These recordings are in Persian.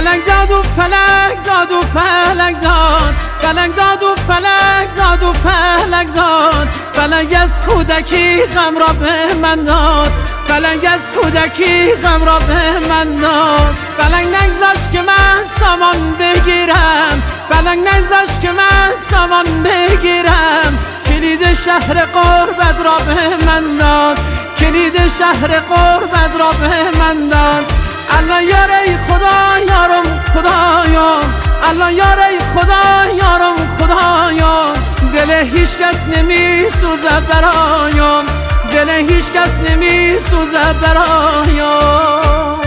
فلک داد و فلک داد و فلک داد، فلک داد و فلک داد و فلک داد. فلک از کودکی غم را به من داد، فلک از کودکی غم را به من داد. فلک نگذاشت که من سامان بگیرم، فلک نگذاشت که من سامان بگیرم. کلید شهر غربت را به من داد، کلید شهر غربت را به من داد. الله یار ای خدا یارم خدایم، الله یار ای خدا یارم خدایم. دل هیچ کس نمی سوزه برایم، دل هیچ کس نمی سوزه برایم.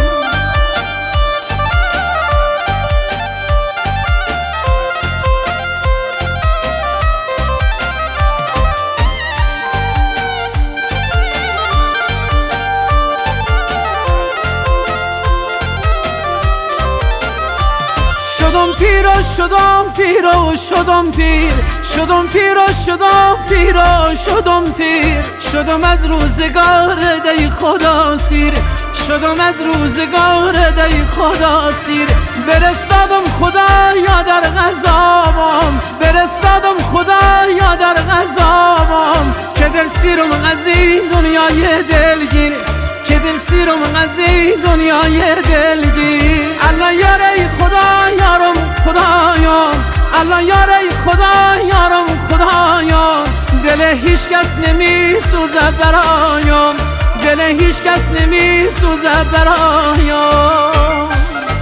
شدم پیر و شدم پیر و شدم پیر، شدم پیر و شدم پیر و شدم پیر. شدم از روزگار دی خدا سیر، شدم از روزگار دی خدا سیر. برستادم خدا یا در غذابم، برستادم خدا یا در غذابم. که دل سیرم از این دنیای دلگیر، که دل سیرم از این دنیای دلگیر. الله یار ای خدا یارم خدایم، الله یار ای خدا یارم خدایم. دل هیچ کس نمی سوزه برایم، دل هیچ کس نمی سوزه برایم.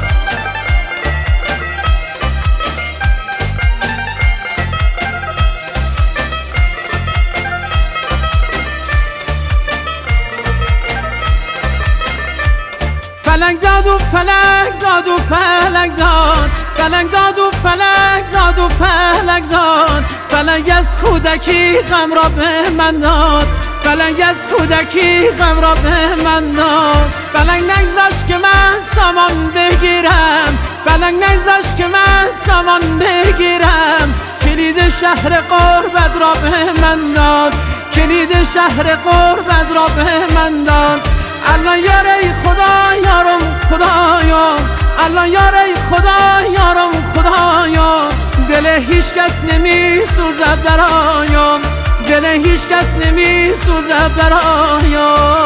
فلک داد و فلک داد و فلک داد، فلک داد و فلک داد و فلک داد. فلک از کودکی غم را به من داد، فلک از کودکی غم را به من داد. فلک نگذاشت که من سامان بگیرم، فلک نگذاشت که من سامان بگیرم. کلید شهر غربت را به من داد، کلید شهر غربت را به من داد. الله یار ای خدا یارم خدایم، الله یار ای خدا یارم خدایم. دل هیچ کس نمی سوزه برایم، دل هیچ کس نمی سوزه برایم.